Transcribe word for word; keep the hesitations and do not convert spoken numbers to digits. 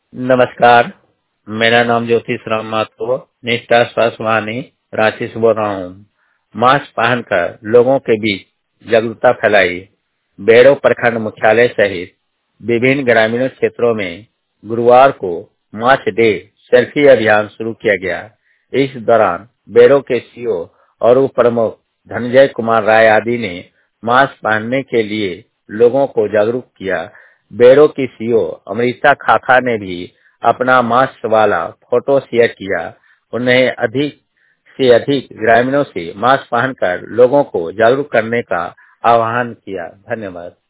नमस्कार, मेरा नाम ज्योतिष राम माथुर, निष्ठा स्वास्थ्य वाहिनी रांची से बोल रहा हूँ। मास्क पहनकर लोगों के बीच जागरूकता फैलाई। बेड़ो प्रखंड मुख्यालय सहित विभिन्न ग्रामीण क्षेत्रों में गुरुवार को मास्क डे सेल्फी अभियान शुरू किया गया। इस दौरान बेड़ो के सीईओ और उप प्रमुख धनंजय कुमार राय आदि ने मास्क पहनने के लिए लोगों को जागरूक किया। बेड़ो की सीईओ अमृता खाखा ने भी अपना मास्क वाला फोटो शेयर किया। उन्हें अधिक से अधिक ग्रामीणों से मास्क पहनकर लोगों को जागरूक करने का आह्वान किया। धन्यवाद।